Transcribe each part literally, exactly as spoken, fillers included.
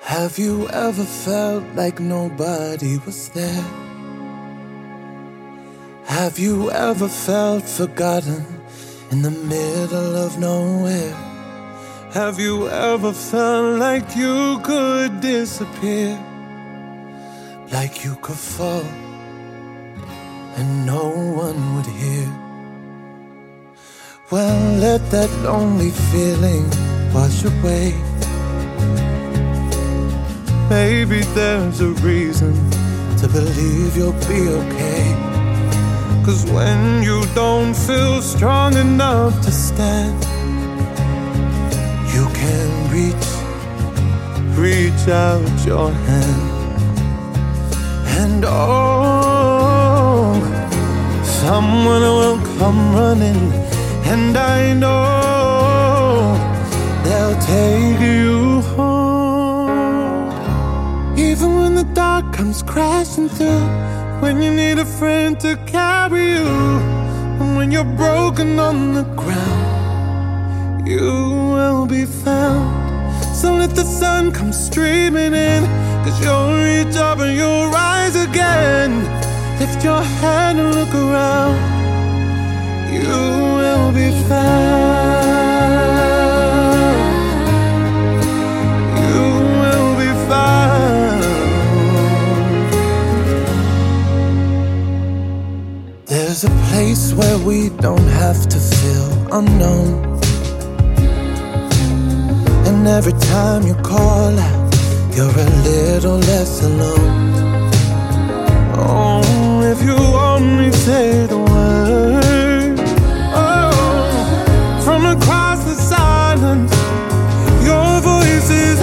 Have you ever felt like nobody was there? Have you ever felt forgotten in the middle of nowhere? Have you ever felt like you could disappear? Like you could fall and no one would hear? Well, let that lonely feeling wash away. Maybe there's a reason to believe you'll be okay. 'Cause when you don't feel strong enough to stand, you can reach, reach out your hand. And oh, someone will come running, and I know they'll take you home. Even when the dark comes crashing through, when you need a friend to carry you, and when you're broken on the ground, you will be found. So let the sun come streaming in, 'cause you'll reach up and you'll rise again. Lift your head and look around, you will be found. You will be found. There's a place where we don't have to feel unknown, and every time you call out, you're a little less alone. Oh, if you only say the word, oh, from across the silence, your voice is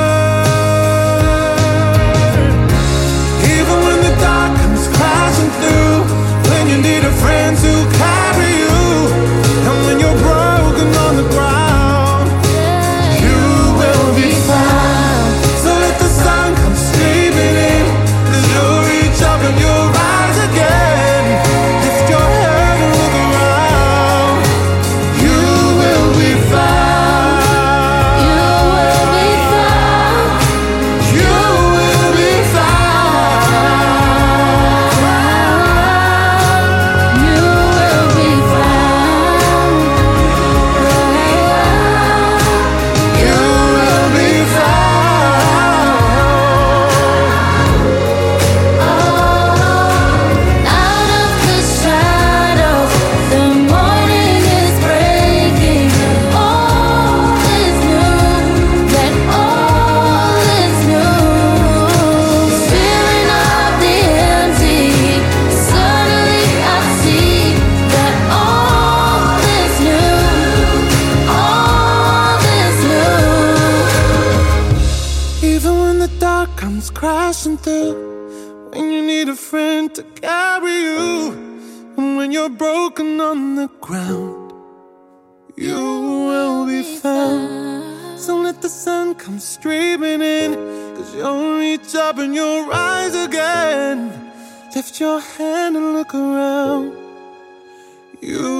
heard. Even when the dark comes crashing through, when you need a friend to carry you, and when you're broken on the ground, you will be found. So let the sun come streaming in, 'cause you'll reach up and you'll rise again. Lift your head and look around, you will be found. You will be found. You will be found. You will be found. You will be found. Out of the shadows, the morning is breaking. All is new, that all is new. Filling up the empty, suddenly I see that all is new, all is new. Even when the dark comes crashing through, when you need a friend to carry you, and when you're broken on the ground, you will be found. So let the sun come streaming in, 'cause you'll reach up and you'll rise again. Lift your hand and look around, you